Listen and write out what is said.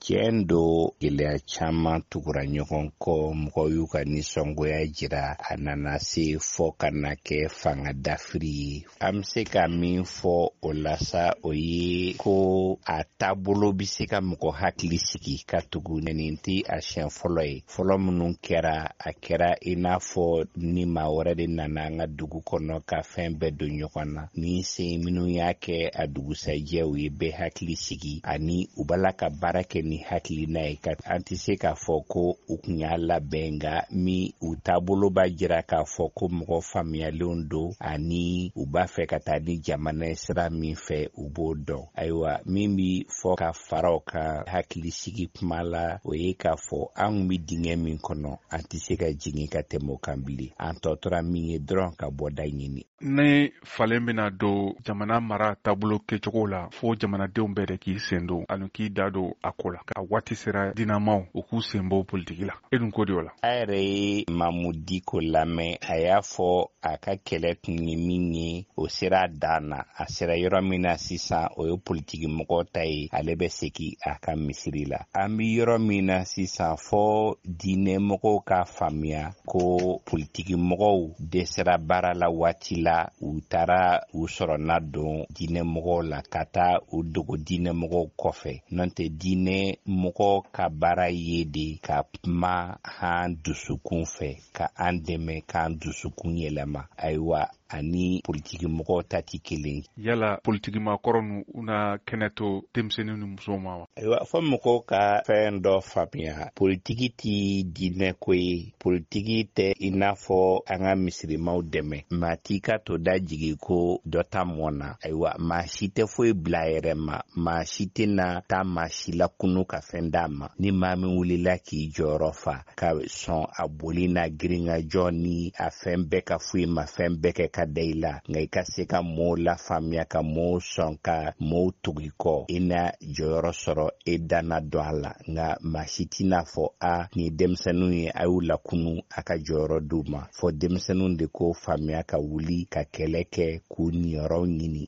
Tiɲɛ do gɛlɛya caman tugura ɲɔgɔn kɔ, mɔgɔw y'u ka nisɔngoya jira, a nana se fɔ ka na kɛ fanga dafiri ye. An bɛ se ka min fɔ o la sa, o ye ko a taabolo bɛ se ka mɔgɔ hakili sigi ka tugu nin tɛ a siɲɛ fɔlɔ ye. Fɔlɔ minnu kɛra, a kɛra i n'a fɔ ni maa wɛrɛ de nana an ka dugu kɔnɔ ka fɛn bɛɛ don ɲɔgɔn na. Ni se minnu y'a kɛ a dugusajɛ u ye bɛɛ hakili sigi, ani u b'a la ka baara kɛ ni hakilina ye. An tɛ se k'a fɔ ko u kun y'a labɛn, nka u taabolo b'a jira k'a fɔ ko mɔgɔ faamuyalenw don, ani u b'a fɛ ka taa ni jamana ye sira min fɛ u b'o dɔn. Ayiwa, min bi fɔ ka fara ka hakili sigi kuma la, o ye k'a fɔ an bɛ dingɛ min kɔnɔ an tɛ se ka jigin ka tɛmɛ o kan bilen. An tɔ tora min ye dɔrɔn ka bɔ da ɲini. Ni falen bɛna don jamana mara taabolo kɛcogo la, fo jamanadenw bɛɛ de k'i sen don ani k'i da don a ko la. A waati sera dinamaw u k'u sen bɔ politiki la. E dun ko de o la? A yɛrɛ ye Mamu Diko lamɛn, a y'a fɔ a ka kɛlɛ kun ye min ye, o sera a dan na. A sera yɔrɔ min na sisan, o ye politiki mɔgɔ ta ye, ale bɛ segin a ka misiri la. An bɛ yɔrɔ min na sisan, fɔ diinɛ mɔgɔw k'a faamuya ko politiki mɔgɔw dɛsɛra baara la waati la, u taara u sɔrɔna don diinɛ mɔgɔw la ka taa u dogo diinɛ mɔgɔw kɔfɛ. N'o tɛ diinɛ mɔgɔ ka baara ye de ka kuma an dusukun fɛ, ka an dɛmɛ k'an dusukun yɛlɛma. Ayiwa, ani politiki mɔgɔw ta tɛ kelen. Yala politiki maakɔrɔ nu una kɛnɛ to denmisɛnnin ni musow ma wa? Ayiwa, fɔ mɔgɔw ka fɛn dɔ faamuya. Politiki tɛ diinɛ ko ye. Politiki tɛ i n'a fɔ an ka misirimaw dɛmɛ. Maa t'i ka to da jigi ko dɔ ta mɔna. Ayiwa, maa si tɛ foyi bila a yɛrɛ ma. Maa si tɛ na taa maa si la kunu ka fɛn d'a ma. Ni maa min wulila k'i jɔyɔrɔ fa, ka sɔn a boli na girinkajɔ ni a fɛn bɛɛ ka foyi ma fɛn bɛɛ kɛ ka da i la, nka i ka se ka mɔɔw la faamuya, ka mɔɔw sɔn, ka mɔɔw tugu i kɔ, i na jɔyɔrɔ sɔrɔ i danna dɔn a la. Nka maa si t'i n'a fɔ nin denmisɛnninw ye, a y'u lakunu a ka jɔyɔrɔ d'u ma. Fɔ denmisɛnninw de ko faamuya ka wuli ka kɛlɛ kɛ k'u niyɔrɔw ɲini.